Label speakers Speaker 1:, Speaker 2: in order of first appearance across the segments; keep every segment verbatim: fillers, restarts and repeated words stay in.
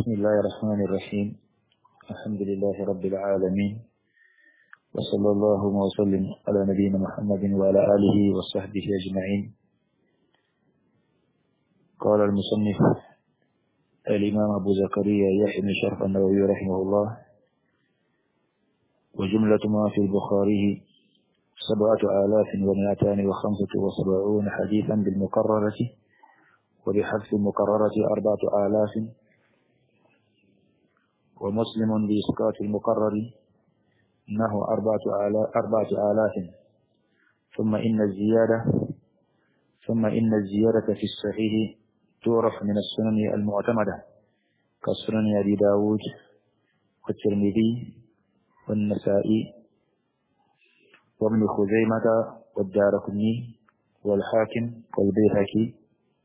Speaker 1: بسم الله الرحمن الرحيم. الحمد لله رب العالمين، وصلى الله وسلم على نبينا محمد وعلى آله وصحبه أجمعين. قال المصنف الإمام أبو زكريا يحيى بن شرف النووي رحمه الله: وجملة ما في البخاري سبعة آلاف ومئتان وخمسة وسبعون حديثا بالمكررة، وبحذف المكررة أربعة آلاف، ومسلم بإسقاط المقرر إنه أربعة آلاف, أربعة آلاف. ثم إن الزيادة ثم إن الزيادة في الصحيح تعرف من السنن المعتمدة كسنن أبي داود والترمذي والنسائي وابن خزيمة والدارقطني والحاكم والبيهقي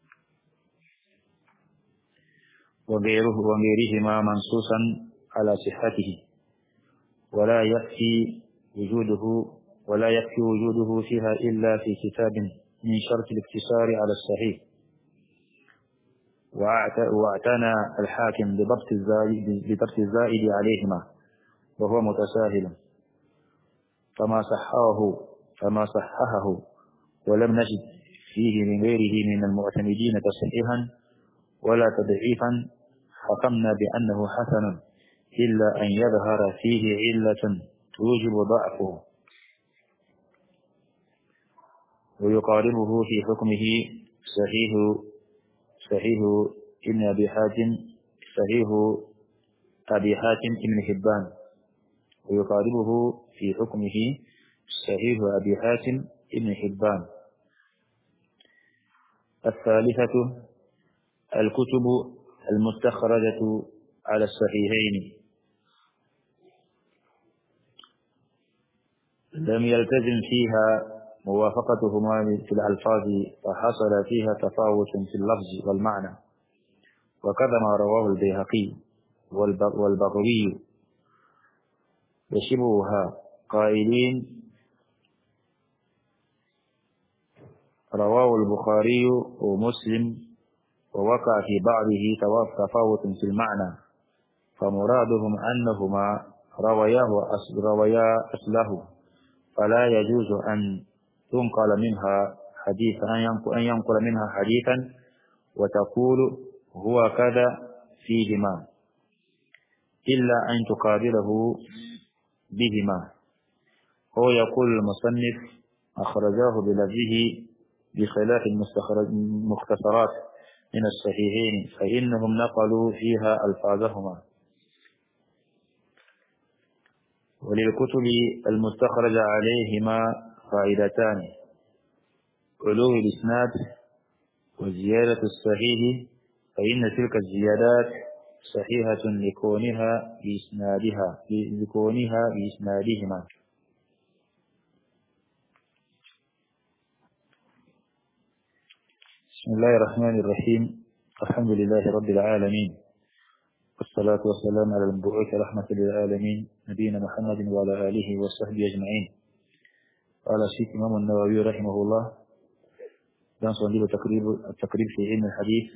Speaker 1: وغيره وغيرهما منصوصا على صحته، ولا يكفي وجوده ولا يكفي وجوده فيها إلا في كتاب من شرط الاقتصار على الصحيح. واعتنى الحاكم بضبط الزائد بضبط الزائد عليهما وهو متساهل، فما صححه فما صححه ولم نجد فيه من غيره من المعتمدين تصحيحا ولا تضعيفا حكمنا بأنه حسن، إلا أن يظهر فيه علة توجب ضعفه، ويقاربه في حكمه صحيح صحيح ابن أبي حاتم صحيح أبي حاتم ابن حبان ويقاربه في حكمه صحيح أبي حاتم ابن حبان. الثالثة الكتب المستخرجة على الصحيحين لم يلتزم فيها موافقتهما في الألفاظ، فحصل فيها تفاوت في اللفظ والمعنى، وكذا ما رواه البيهقي والبغوي وشبهها قائلين رواه البخاري ومسلم ووقع في بعضه تفاوت في المعنى، فمرادهم أنهما روياه رويا أصله، فلا يجوز أن تنقل منها حديثا أن ينقل منها حديثا وتقول هو كذا فيهما، إلا أن تقابله بهما. هو يقول المصنف أخرجاه بلفظه بخلاف المختصرات من الصحيحين، فإنهم نقلوا فيها ألفاظهما. وللكتب المستخرج عليهما فائدتان: علو الإسناد وزيادة الصحيح، فإن تلك الزيادات صحيحة لكونها بإسنادها لكونها بإسنادهما. بسم الله الرحمن الرحيم. الحمد لله رب العالمين، والصلاة والسلام على المبعوث رحمة للعالمين نبينا محمد وعلى آله وصحبه أجمعين. قال الشيخ الإمام النووي رحمه الله dans son livre Taqrib fi ilm al-hadith,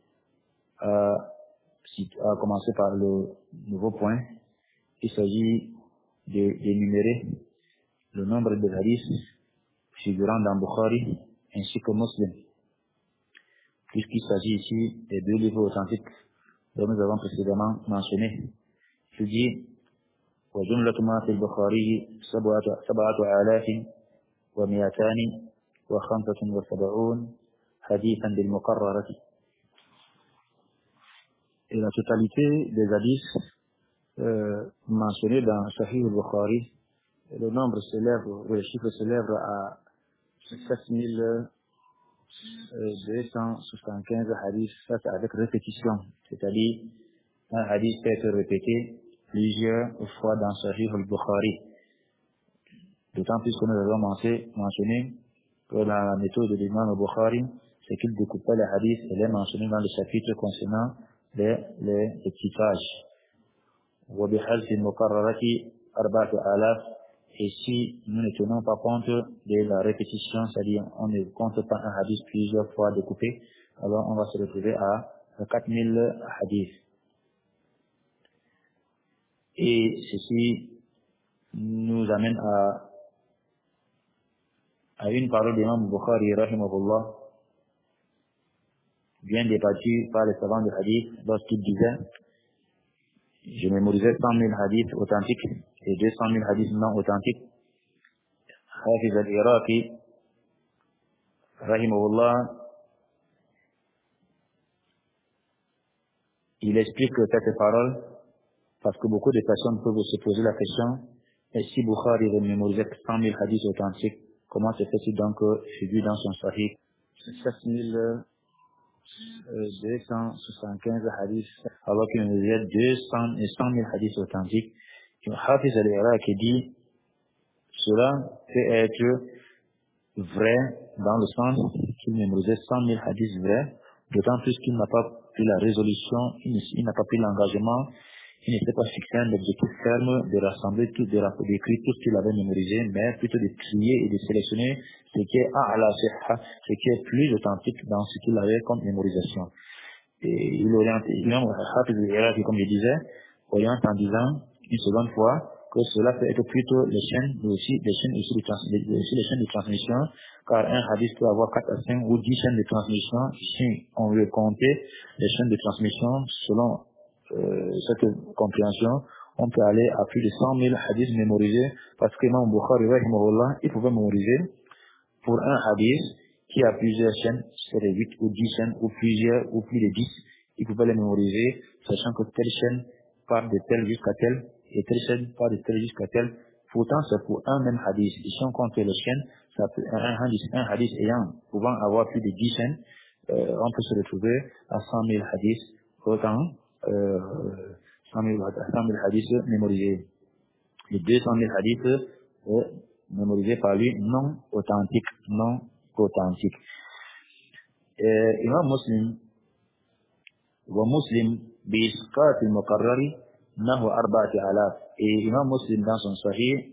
Speaker 1: a commencé par le nouveau point. Il s'agit d'énumérer le nombre de hadiths figurant dans Bukhari ainsi que Muslim, puisqu'il s'agit ici des deux livres authentiques dont nous avons précédemment mentionné. Il dit وجملة ما في البخاري سبعة آلاف ومئتان وخمسة وسبعون حديثا بالمقررة. Et la totalité des hadiths euh, mentionnés dans Sahih al-Bukhari, le nombre s'élève, le chiffre s'élève à sept mille deux cent soixante-quinze hadiths, ça c'est avec répétition, c'est-à-dire un hadith peut être répété plusieurs fois dans Sahih al-Bukhari. D'autant plus que nous avons mentionné que la méthode de l'imam al-Bukhari, c'est qu'il découpe pas les hadiths et les mentionne dans le chapitre concernant les, les, les titrages. وبحذف المكررة أربعة آلاف. Et si nous ne tenons pas compte de la répétition, c'est-à-dire on ne compte pas un hadith plusieurs fois découpé, alors on va se retrouver à quatre mille hadiths. Et ceci nous amène à, à une parole d'Imam Bukhari, rahimahullah, bien débattue par les savants de hadith, lorsqu'il disait, je mémorisais cent mille hadiths authentiques et deux cent mille hadiths non authentiques. Hafiz al-Iraqi, rahimahullah, il explique cette parole parce que beaucoup de personnes peuvent se poser la question, et si Bukhari avait mémorisé cent mille hadiths authentiques, comment se fait-il donc que c'est vu dans son sahih sept mille deux cent soixante-quinze hadiths, alors qu'il mémorisait deux cents et cent mille hadiths authentiques. Hafiz al-Iraqi dit, cela peut être vrai dans le sens qu'il mémorisait cent mille hadiths vrais, d'autant plus qu'il n'a pas pris la résolution, il, il n'a pas pris l'engagement, il ne s'est pas fixé un objectif ferme de rassembler tout, de d'écrire tout ce qu'il avait mémorisé, mais plutôt de trier et de sélectionner ce qui est a'la sihha, ce qui est plus authentique dans ce qu'il avait comme mémorisation. Et il oriente, il oriente, comme je disais, oriente en disant une seconde fois que cela peut être plutôt les chaînes, mais aussi les chaînes, aussi les, trans, les, aussi les chaînes de transmission, car un hadith peut avoir quatre à cinq ou dix chaînes de transmission. Si on veut compter les chaînes de transmission selon euh, cette compréhension, on peut aller à plus de cent mille hadiths mémorisés, parce que Imam Bukhari, rahimahullah, il pouvait mémoriser pour un hadith qui a plusieurs chaînes, c'est huit ou dix chaînes, ou plusieurs, ou plus de dix, il pouvait les mémoriser, sachant que telle chaîne part de telle jusqu'à telle, et telle chaîne part de telle jusqu'à telle. Pourtant, c'est pour un même hadith. Et si on compte les chaînes, ça peut, un, hadith, un hadith ayant, pouvant avoir plus de dix chaînes, euh, on peut se retrouver à cent mille hadiths, autant, euh, cent mille, cent mille hadiths mémorisés. Les deux cent mille hadiths, euh, mémorisés par lui, non authentiques, non authentiques. Euh, Imam Muslim, ومسلم بإسقاط المقرر نحو أربعة آلاف. Et Imam Muslim dans son Sahih,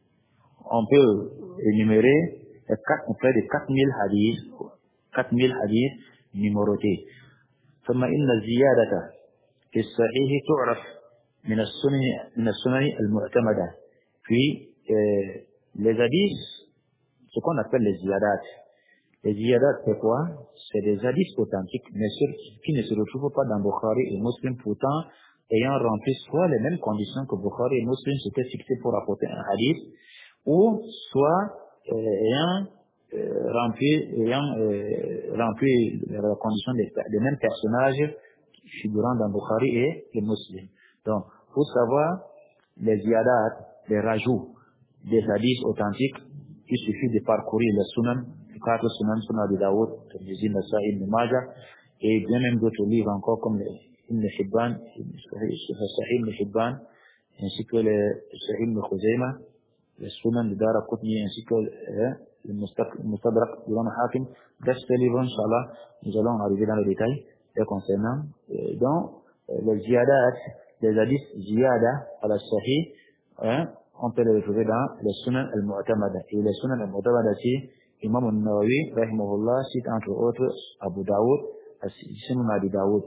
Speaker 1: on peut énumérer près de quatre mille hadiths, quatre mille hadiths numérotés. ثم إن الزيادة في الصحيح تعرف من السنن من السنن المعتمدة. Puis euh, les hadiths, ce qu'on appelle les ziyadat. Les ziyadat, c'est quoi? C'est des hadiths authentiques, mais ceux qui ne se retrouvent pas dans Bukhari et Muslim, pourtant ayant rempli soit les mêmes conditions que Bukhari et Muslim s'étaient fixés pour apporter un hadith, ou soit euh, ayant euh, rempli, ayant euh, rempli la condition des, des mêmes personnages figurant dans Bukhari et les Muslim. Donc, pour savoir les ziyadat, les rajouts des hadiths authentiques, il suffit de parcourir les sunan, les quatre sunan, sunan de Daoud, Tirmidhi, Nasa'i, Ibn Majah, et bien même d'autres livres encore comme les Ibn Hibban, Sahih Ibn Hibban, ainsi que les Sahih Ibn Khuzaymah, les sunan de Daraqutni, ainsi que euh, le Mustadrak d'Imam Hakim. Bref, ces livres, Inch'Allah, nous allons arriver dans les détails les concernant. Euh, donc, euh, les ziyadat, les hadiths ziyada à la Sahih, hein, on peut les retrouver dans les sunan al-mu'tamada. Et les sunan al-mu'tamada, c'est Imam al-Nawawi, rahimahullah, cite entre autres Abu Daoud, Sunan Abi Daoud,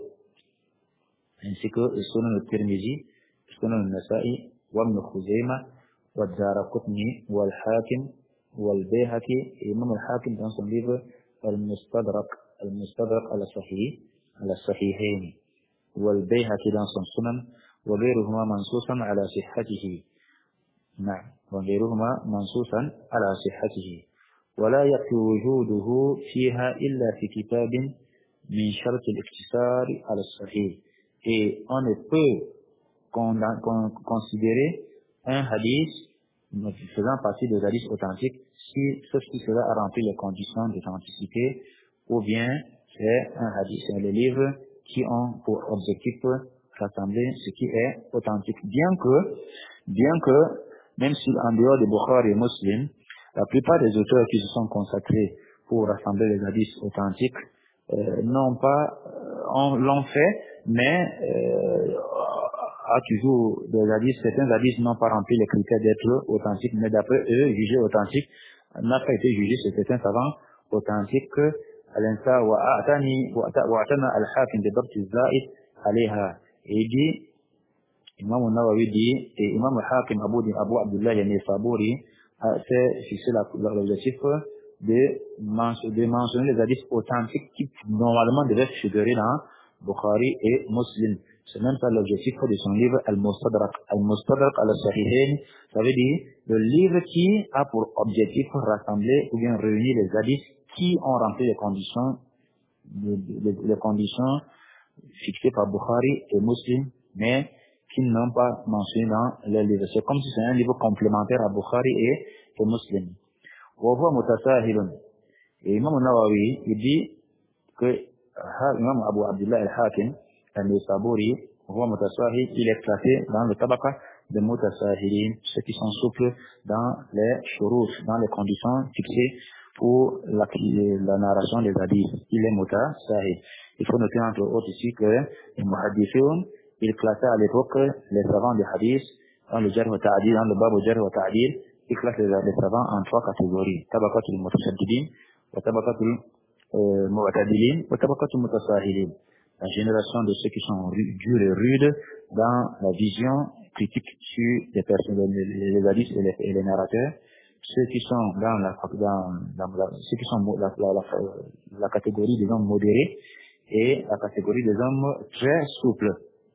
Speaker 1: ainsi que le sunan al-Tirmidhi, sunan al-Nasa'i, wa Ibn Khuzaymah, wa al-Daraqutni, wa al-Hakim, wa al-Bayhaqi, et Imam al-Hakim dans son livre al-Mustadrak, al-Mustadrak al-Sahih, al-Sahihayn, wa al-Bayhaqi dans son sunan, wa ghayruhuma mansusan ala sihhatihi. نعم وغيرهما منصوصا على صحته ولا يكفي وجوده فيها إلا في كتاب من شرط الاقتصار على الصحيح. Et on ne peut con, con, considérer un hadith faisant partie des hadiths authentiques si, sauf si cela a rempli les conditions d'authenticité, ou bien c'est un hadith, c'est les livres qui ont pour objectif rassembler ce qui est authentique. Bien que, bien que même si en dehors de Bukhari et Muslim, la plupart des auteurs qui se sont consacrés pour rassembler les hadiths authentiques euh, n'ont pas, euh, on l'ont fait, mais euh, a toujours des hadiths, certains hadiths n'ont pas rempli les critères d'être authentiques, mais d'après eux, jugés authentiques, n'a pas été jugé chez certains savants authentiques que à l'instar wa atani wa atana al-hakim de Dabti Zaid alayha. Et il dit Imam al-Nawawi dit, et Imam al-Hakim Abu, Abu Abdullah al-Nisaburi a fait fixer l'objectif de, de mentionner les hadiths authentiques qui normalement devaient figurer dans Bukhari et Muslim. C'est même pas l'objectif de son livre Al-Mustadrak. Al-Mustadrak al-Sahihain, ça veut dire le livre qui a pour objectif rassembler ou bien réunir les hadiths qui ont rempli les conditions, les, les, les conditions fixées par Bukhari et Muslim, mais qui n'ont pas mentionné dans les livres. C'est comme si c'est un livre complémentaire à Bukhari et, et Muslim. وهو متساهل. Et Imam Nawawi, il dit que Imam Abu Abdullah al-Hakim al-Nisaburi, وهو متساهل, il est classé dans le tabaqa de mutasahilin, ceux qui sont souples dans les shuruf, dans les conditions fixées pour la, la narration des hadiths. Il est mutasahil. Il faut noter entre autres ici que les muhaddithun, il classait à l'époque les savants des hadiths dans le jarh wa ta'dil, dans le bab au jarh wa ta'dil. Il classe les, les savants en trois catégories. Tabaqatul mutashaddidin, wa tabaqatul mu'tadilin, wa tabaqatul mutasahilin. La génération de ceux qui sont durs et rudes dans la vision critique sur les personnes, les, les hadiths et les, et les narrateurs. Ceux qui sont dans la, dans, dans la, ceux qui sont la, la, la, la catégorie des hommes modérés et la catégorie des hommes très souples.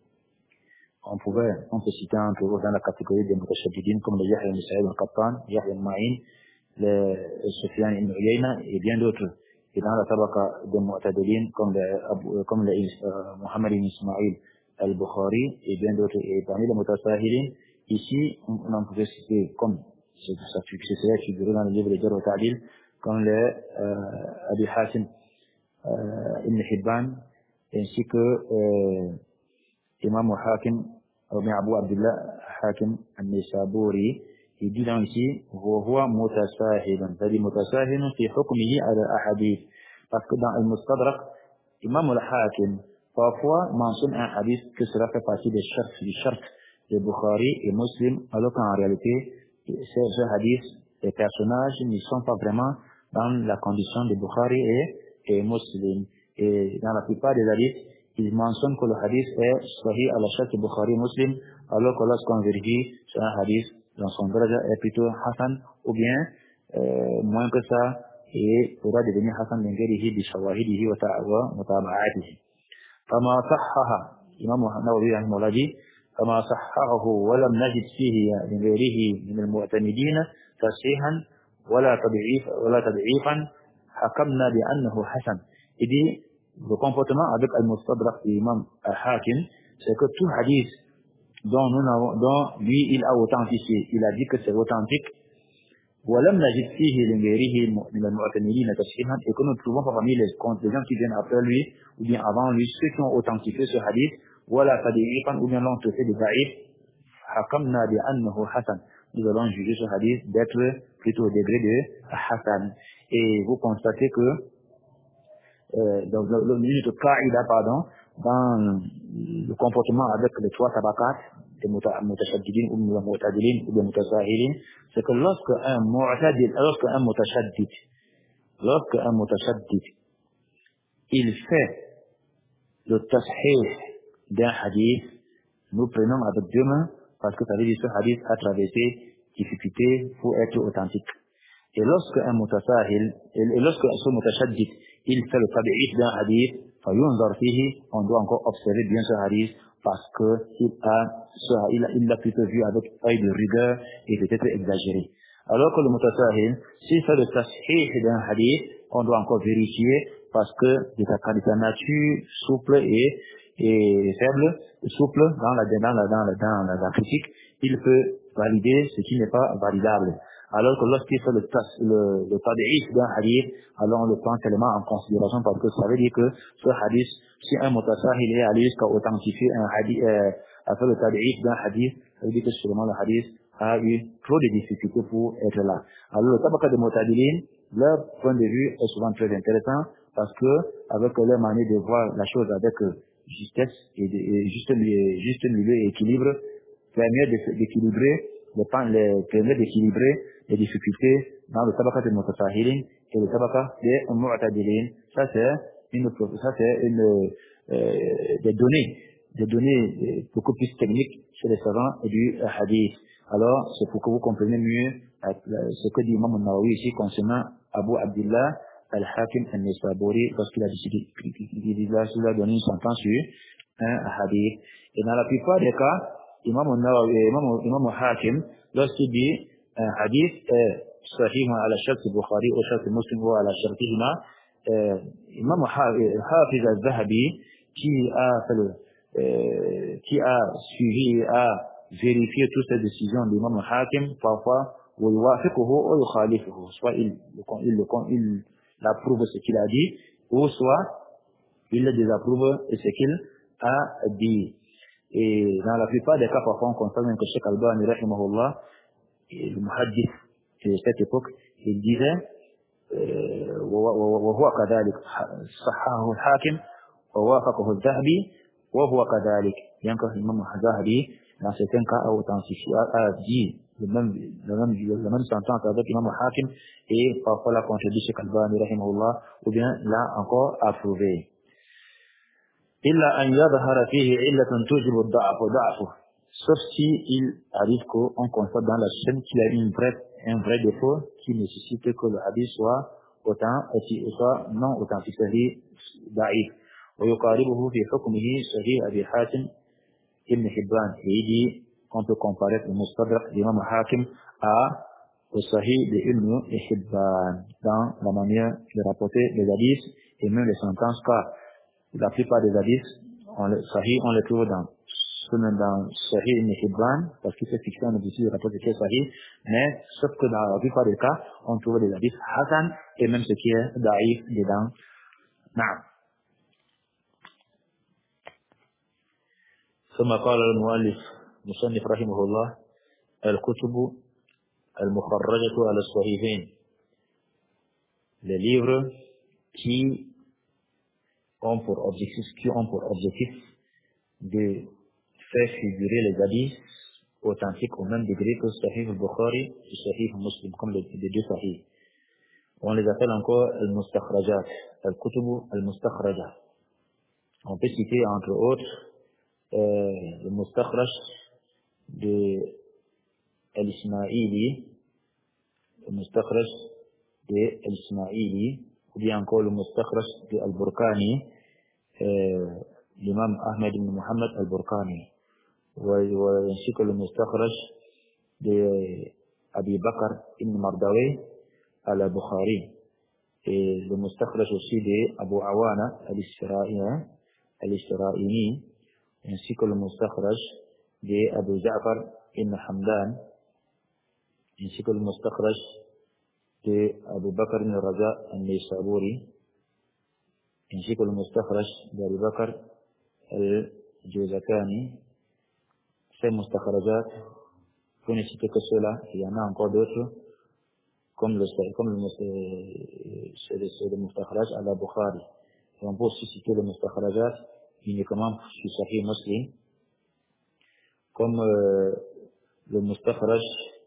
Speaker 1: On pouvait, on peut citer un peu dans la catégorie des mutashaddidin comme le Yahya ibn Sa'id al-Qattan, Yahya al-Ma'in, le Sufyan ibn Uyayna et bien d'autres. Et dans la tabaqa des mu'tadilin comme le, comme le euh, Muhammad ibn Ismail al-Bukhari et bien d'autres. Et parmi les mutasahilin, ici, on, on en pouvait citer comme, c'est ça serait figuré dans le livre de Jarh wa Ta'dil, comme le euh, Abi Hatim euh, ibn Hibban, ainsi que euh, Imam al-Hakim, ou bien Abu Abdullah Hakim al-Nisaburi, il dit dans ici, وهو متساهل, c'est-à-dire متساهل في حكمه على الأحاديث. Parce que dans al-Mustadrak, Imam al-Hakim, parfois mentionne un hadith que cela fait partie des chartes, du charte de Bukhari et Muslim, alors qu'en réalité, ces hadiths, les personnages ne sont pas vraiment dans la condition de Bukhari et, et Muslim. Et dans la plupart des hadiths, il mentionne que le hadith est sahih à la charte de Bukhari et Muslim, alors que lorsqu'on vérifie, c'est un hadith dans son daraja est plutôt Hassan, ou bien euh, moins que ça, et pourra devenir Hassan min ghayrihi bi shawahidihi wa mutaba'atihi. Fama sahhaha, Imam Nawawi rahimahullah dit, fama sahhahu wa lam najid fihi min ghayrihi min al-mu'tamidin tasihan wala tad'if wala tad'ifan hakamna bi annahu hasan. Il dit le comportement avec al-Mustadrak de l'imam al-Hakim, c'est que tout hadith dont nous n'avons, dont lui il a authentifié, il a dit que c'est authentique, ولم نجد فيه لغيره من المعتمدين تصحيحا, et que nous ne trouvons pas parmi les, les gens qui viennent après lui ou bien avant lui ceux qui ont authentifié ce hadith, ولا تضعيفا, ou bien l'ont fait de da'if, حكمنا بأنه حسن, nous allons juger ce hadith d'être plutôt au degré de Hassan. Et vous constatez que euh, dans le minute qaïda, pardon, dans le comportement avec les trois tabaqat, les mutashaddidin ou mu'tadilin ou les mutasahilin, c'est que lorsque un mu'tadil, lorsque un mutashaddid, lorsque un mutashaddid, il fait le tashih d'un hadith, nous prenons avec deux mains, parce que ça veut dire que ce hadith a traversé difficulté pour être authentique. Et lorsque un mutasahil, et lorsque ce mutashaddid, il fait le tabi'if d'un hadith, fayunzar fihi, on doit encore observer bien ce hadith, parce que il a, il a, il l'a plutôt vu avec œil de rigueur et peut-être exagéré. Alors que le mutasahil, s'il fait le tashih d'un hadith, on doit encore vérifier, parce que de sa, de sa nature souple et, et faible, souple dans la, dans la, dans la, dans la, la critique, il peut valider ce qui n'est pas validable. Alors que lorsqu'il fait le, le, le tabi'if d'un hadith, alors on le prend tellement en considération parce que ça veut dire que ce hadith, si un mutasahil est allé jusqu'à authentifier un hadith, euh, à faire le tabi'if d'un hadith, ça veut dire que sûrement le hadith a eu trop de difficultés pour être là. Alors le tabaqa de mu'tadilin, leur point de vue est souvent très intéressant parce que avec leur manière de voir la chose avec justesse et, de, et juste, juste milieu et équilibre, permet d'équilibrer les, les, permet d'équilibrer les difficultés dans le tabaqa de mutasahilin et le tabaqa de mu'tadilin. Ça c'est une, ça c'est une, euh, des données des données euh, beaucoup plus techniques chez les savants du euh, hadith. Alors, c'est pour que vous compreniez mieux euh, ce que dit Imam al-Nawawi ici concernant Abu Abdullah al-Hakim al-Nisaburi lorsqu'il a décidé, il a donné une sentence sur un hadith. Et dans la plupart des cas, Imam al-Nawawi, Imam, Imam al-Hakim, lorsqu'il dit un hadith est sahih ala shart al-Bukhari ou shart al-Muslim ou ala shartihima, euh, Imam al-Hafiz al-Zahabi, qui a fait le, euh, qui a suivi, a vérifié toutes ces décisions de l'imam al-Hakim, parfois, soit il, il, il approuve ce qu'il a dit, ou soit il le désapprouve ce qu'il a dit. Et dans la plupart des cas, parfois, on constate même que Cheikh Albani, rahimahullah, le muhaddith de cette époque, il disait, وهو كذلك صححه الحاكم ووافقه الذهبي وهو كذلك. Bien que l'imam al-Zahabi, dans certains cas, a authentifié, a dit le même, le même, le même sentence avec l'imam al-Hakim et parfois l'a contredit Cheikh Albani, rahimahullah, ou bien l'a encore approuvé. إلا أن يظهر فيه علة توجب الضعف ضعفه. Sauf si il arrive qu'on constate dans la chaîne qu'il y a une vraie, un vrai défaut qui nécessite que le hadith soit autant, soit non authentique, c'est-à-dire ضعيف. ويقاربه في حكمه صحيح أبي حاتم ابن حبان. Et il dit qu'on peut comparer le Mustadrak d'Imam Hakim à au Sahih de Ibn Hibban dans la manière de rapporter les hadiths et même les sentences, car la plupart des hadiths, on les, Sahih, on les trouve dans dans Sahih Ibn Hibban, parce qu'il s'est fixé un objectif de rapporter ce qui est Sahih, mais sauf que dans la plupart des cas, on trouve des hadiths Hasan et même ce qui est Da'if dedans. نعم. ثم قال المؤلف مصنف رحمه الله الكتب المخرجة على الصحيحين. Les livres qui ont pour objectif, qui ont pour objectif de faire figurer les hadiths authentiques au même degré que Sahih al-Bukhari et Sahih Muslim, comme les, les deux Sahih. On les appelle encore al-Mustakhrajat, al-Kutubu al-Mustakhrajat. On peut citer entre autres euh, le Mustakhraj de al-Ismaili, le Mustakhraj de al-Ismaili, ou bien encore le Mustakhraj de al-Burkani, euh, l'imam Ahmed ibn Muhammad al-Burkani, ainsi que le Mustakhraj de Abi Bakr ibn Mardawi al-Bukhari, et le Mustakhraj aussi de Abu Awana al-Isfaraini, al-Isfaraini, ainsi que le Mustakhraj de Abu Ja'far ibn Hamdan, ainsi que le Mustakhraj de Abu Bakr ibn Raja al-Nisaburi, ainsi que le Mustakhraj de Abu Bakr al-Juzakani. Ces mustakhrajat, pour ne citer que cela, il y en a encore d'autres, comme le, comme le, c'est le, c'est le mustakhraj à la Bukhari. Et on peut aussi citer le mustakhrajat uniquement sur Sahih Muslim, comme euh, le mustakhraj,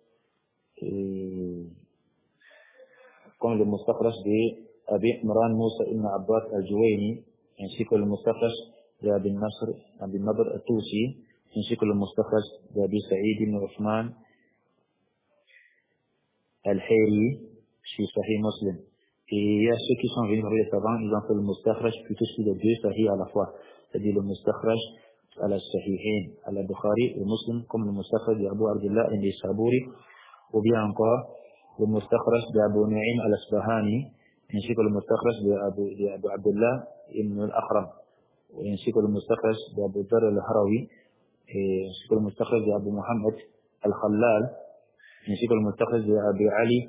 Speaker 1: euh, comme le mustakhraj de Abi Imran Musa ibn Abbas al-Juwayni, ainsi que le mustakhraj de Abi Nasr, Abi Nadr al-Tusi, ainsi que le mustakhraj de Abi Sa'id ibn Uthman al-Hayri, sur Sahih Muslim. Et il y a ceux qui sont venus vers les savants, ils ont fait le mustakhraj plutôt sur les deux Sahih à la fois. C'est-à-dire le mustakhraj à la Sahihain, à la Bukhari et Muslim, comme le mustakhraj de Abu Abdullah al-Nisaburi, ou bien encore le mustakhraj de Abu Nu'aym al-Asbahani, ainsi que le mustakhraj de Abu, de Abu Abdullah ibn al-Akhram, ainsi que le mustakhraj de Abu Dhar al-Harawi, et ainsi que le mustakhraj de Abu Muhammad al-Khallal, ainsi que le mustakhraj de Abu Ali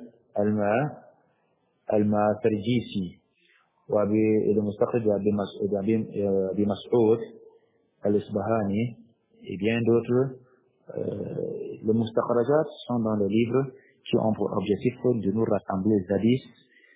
Speaker 1: al-Matarjisi, et le mustakhraj de Abu Mas'ud al-Isbahani, et bien d'autres. Euh, les mustakhrajat sont dans les livres qui ont pour objectif de nous rassembler les hadiths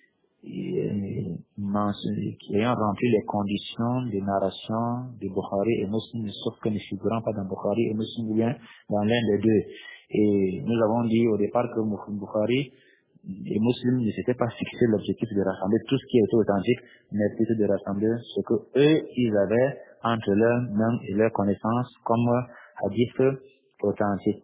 Speaker 1: qui ayant rempli les conditions de narration de Bukhari et Muslim, sauf que ne figurant pas dans Bukhari et Muslim ou bien dans l'un des deux. Et nous avons dit au départ que Bukhari les musulmans ne s'étaient pas fixé l'objectif de rassembler tout ce qui était authentique, mais plutôt de rassembler ce que eux, ils avaient entre leurs mains et leurs connaissances comme hadith authentique.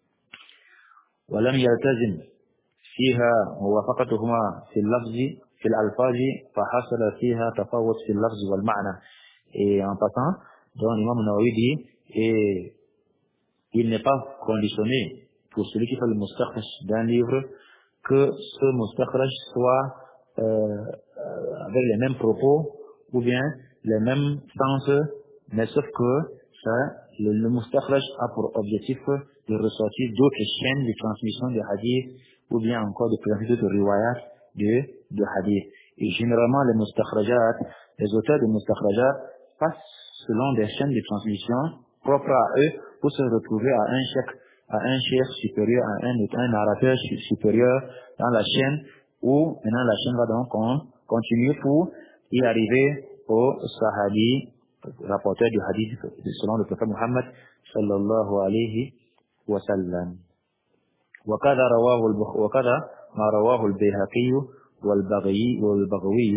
Speaker 1: ولم يلتزم فيها موافقتهما في اللفظ في الألفاظ فحصل فيها تفاوت في اللفظ والمعنى. Et en passant, donc l'imam Nawawi dit, et il n'est pas conditionné pour celui qui fait le mustakhraj d'un livre que ce mustakhraj soit euh, euh, avec les mêmes propos ou bien les mêmes sens, mais sauf que ça, le, le mustakhraj a pour objectif de ressortir d'autres chaînes de transmission de hadith ou bien encore de présenter d'autres riwayat de, de hadith. Et généralement, les mustakhrajat, les auteurs de mustakhrajat passent selon des chaînes de transmission propres à eux pour se retrouver à un chef, à un chef supérieur, à un, un narrateur supérieur dans la chaîne où maintenant la chaîne va donc con, continuer pour y arriver au sahabi, rapporteur du hadith selon le prophète Muhammad sallallahu alayhi wa sallam. وكذا رواه البخ وكذا ما رواه البيهقي والبغوي والبغوي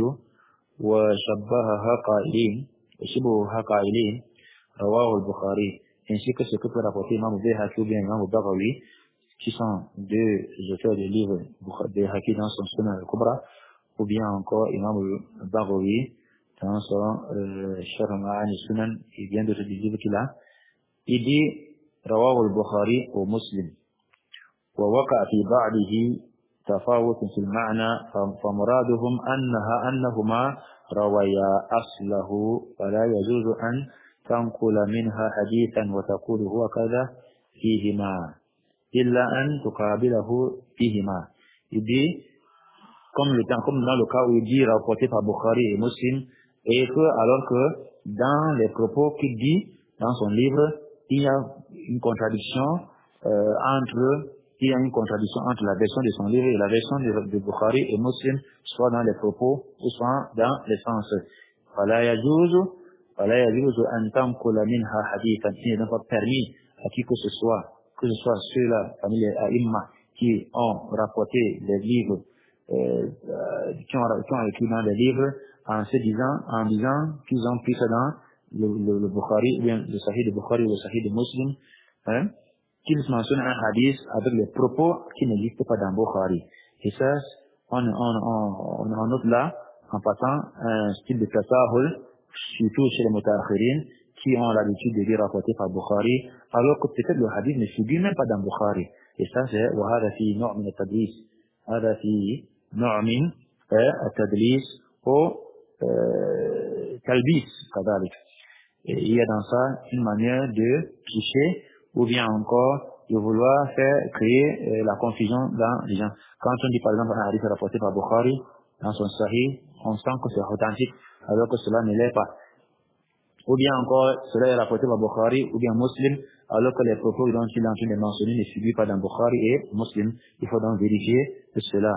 Speaker 1: وشبهها قائلين وشبهها قائلين رواه البخاري ainsi que ce que peut rapporter Imam Bayhaqi ou bien Imam Baghawi qui sont deux auteurs de livres Bayhaqi dans son Sunan al-Kubra ou bien encore Imam Baghawi dans son Sharh Ma'ani Sunan et bien d'autres livres qu'il a. Il dit رواه البخاري ومسلم ووقع في بعضه تفاوت في المعنى فمرادهم أنها أنهما رويا أصله فلا يجوز أن تنقل منها حديثا وتقول هو كذا فيهما إلا أن تقابله فيهما. Il dit, comme, le, comme dans le cas où il dit rapporté par Bukhari et Muslim, et que alors que dans les propos qu'il dit dans son livre, il y a une contradiction euh, entre il y a une contradiction entre la version de son livre et la version de, de Bukhari et Muslim, soit dans les propos ou soit dans les sens. فلا يجوز فلا يجوز أن تنقل منها حديثا. Il n'est pas permis à qui que ce soit, que ce soit ceux-là, parmi les aïmma, qui ont rapporté les livres, euh, euh, qui, ont, qui ont écrit dans les livres, en se disant, en disant qu'ils ont pris ça dans le, le, le Bukhari, ou bien le Sahih de Bukhari ou le Sahih de Muslim, hein, qu'ils mentionnent un hadith avec les propos qui n'existent pas dans Bukhari. Et ça, on, on, on, on note là, en passant, un style de tasahul, surtout chez les mutaakhirin, qui ont l'habitude de dire rapporté par Bukhari, alors que peut-être le hadith ne figure même pas dans Bukhari. Et ça, c'est وهذا في نوع من التدليس. هذا في نوع من التدليس أو تلبيس كذلك. Il y a dans ça une manière de tricher ou bien encore de vouloir faire créer euh, la confusion dans les gens. Quand on dit par exemple un hadith rapporté par Bukhari dans son Sahih, on sent que c'est authentique alors que cela ne l'est pas. Ou bien encore cela est rapporté par Bukhari ou bien Muslim alors que les propos dont il est en train de mentionner ne figurent pas dans Bukhari et Muslim. Il faut donc vérifier de cela.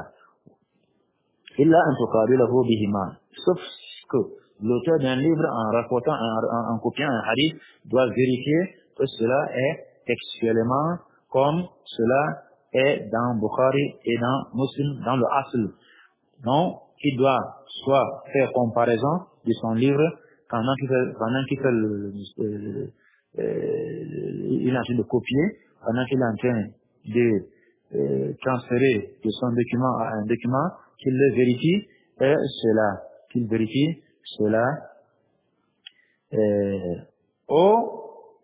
Speaker 1: Illa an tuqabilahu bihima. Sauf que l'auteur d'un livre en rapportant, en, en, en copiant un hadith doit vérifier que cela est textuellement comme cela est dans Bukhari et dans Muslim, dans le Asl. Donc, il doit soit faire comparaison de son livre pendant qu'il fait, pendant qu'il fait le, euh, euh, il est en train de copier, pendant qu'il est en train de euh, transférer de son document à un document, qu'il le vérifie et cela, qu'il vérifie cela. Euh, au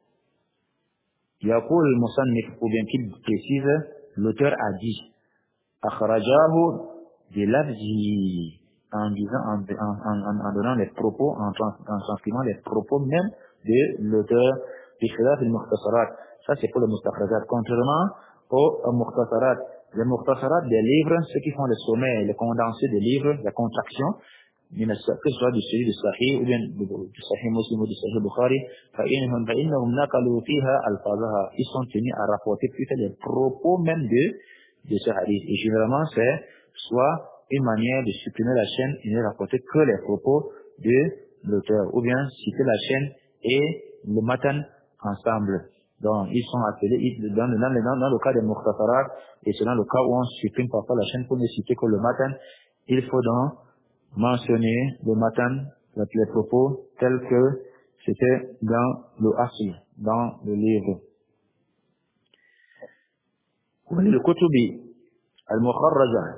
Speaker 1: يقول المصنف ou bien qu'il précise, l'auteur a dit أخرجاه بلفظه en disant, en, en, en, en donnant les propos, en, trans, en transcrivant les propos même de l'auteur بخلاف المختصرات. Ça c'est pour le mustakhrajat. Contrairement aux mukhtasarat, les mukhtasarat des livres, ceux qui font les sommets, les condensés des livres, la contraction, que ce soit du Sahih du Sahih ou bien du Sahih Muslim ou du Sahih Bukhari, فإنهم فإنهم نقلوا فيها ألفاظها. Ils sont tenus à rapporter plutôt les propos même de de ce hadith. Et généralement c'est soit une manière de supprimer la chaîne et ne rapporter que les propos de l'auteur, ou bien citer la chaîne et le matan ensemble. Donc, ils sont appelés, ils, dans, le, dans, le, dans le cas des mukhtasarat, et c'est dans le cas où on supprime parfois la chaîne pour ne citer que le matin, il faut donc mentionner le matin les propos tels que c'était dans le asli, dans le livre. Le kutubi al-mukharraja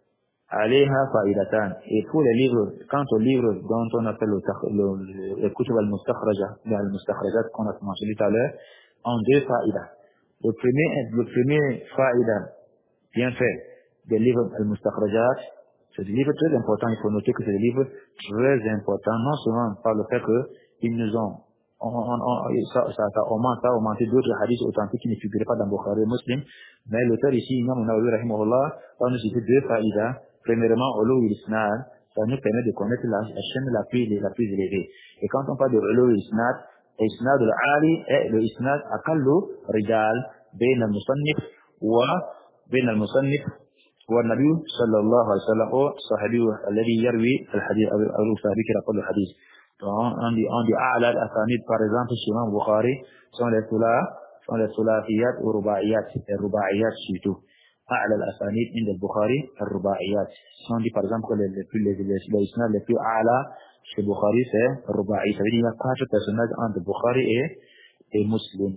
Speaker 1: alayha fa'idatan. Et pour les livres, quant aux livres dont on appelle le, le, le kutub al-mustakhraja, al-mustakhrajat qu'on a mentionné tout à l'heure, ont deux fa'idas. Le premier, le premier fa'ida bien fait des livres al-mustakhrajat, c'est des livres très importants. Il faut noter que c'est des livres très importants, non seulement par le fait qu'ils nous ont On, on, on, ça, ça, ça augmente, ça a augmenté d'autres hadiths authentiques qui ne figuraient pas dans Bukhari et Muslim. Mais l'auteur ici, Imam Nawawi rahimahullah, va nous citer deux faïdas. Premièrement, Ulu al-Isnad, ça nous permet de connaître la, la chaîne la plus, la plus élevée. Et quand on parle de Ulu al-Isnad, Isnad al-Ali est le Isnad akallu rijal, bain al-Musannif wa bain al-Musannif wa Nabi sallallahu alayhi wa sallam, ou sahabi alladhi yarwi al-hadith, ou sahabi qui rapporte le hadith. Donc, on dit, on dit, A'la al-Asanid, par exemple, chez Imam Bukhari, sont les soula, sont les soulafiyat ou rubaiyat, et rubaiyat surtout. A'la al-Asanid, in al-Bukhari, et rubaiyat. Si on dit, par exemple, que les, les plus, les, les, les isnad les plus A'la, chez Bukhari, c'est rubaiyat. Ça veut dire, il y a quatre personnages entre Bukhari et, et Muslim.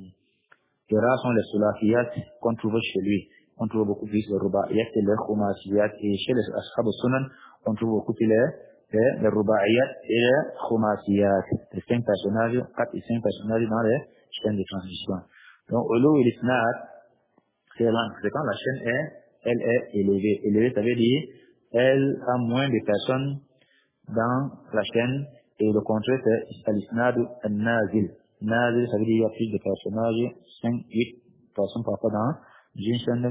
Speaker 1: Les rares sont les soulafiyat qu'on trouve chez lui. On trouve beaucoup plus les rubaiyat et les khumasiyat. Et chez les ashab al-Sunan, on trouve beaucoup plus les les rubaiyat et les khumasiyat, les cinq personnages, quatre et cinq personnages dans les chaînes de transition. Donc, ulu al-isnad, c'est quand la chaîne est, elle est élevée. Élevée, ça veut dire, elle a moins de personnes dans la chaîne, et le contraire, c'est al-isnad al-nazil. Nazil, ça veut dire, il y a plus de personnages, cinq, huit personnes parfois dans une chaîne,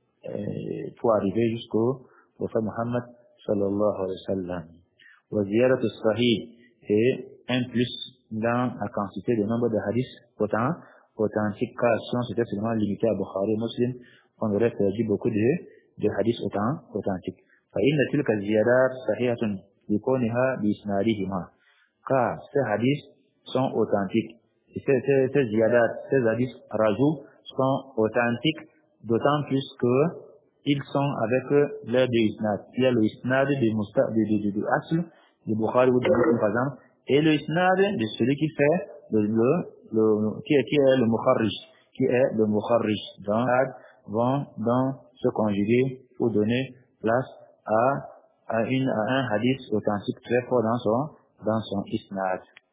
Speaker 1: euh, pour arriver jusqu'au prophète Muhammad sallallahu alayhi wa sallam. وزيادة الصحيح et un plus dans la quantité de nombre de hadiths autant authentiques, car si on s'était seulement limité à Bukhari Muslim, on aurait perdu beaucoup de, de hadiths autant authentiques. فإن تلك الزيادات صحيحة لكونها بإسنادهما, car ces hadiths sont authentiques. Et ces, ces, ces ziyadat, ces hadiths rajouts sont authentiques, d'autant plus que ils sont avec leur deux isnad. Il y a le isnad de Musta, de, de, de, de Asl, de Bukhari ou de Muslim par exemple, et le isnad de celui qui fait le, le, le qui, est, qui est le Mukharrij, qui est le Mukharrij. Donc, vont donc se conjuguer pour donner place à, à, une, à un hadith authentique très fort dans son, dans son isnad.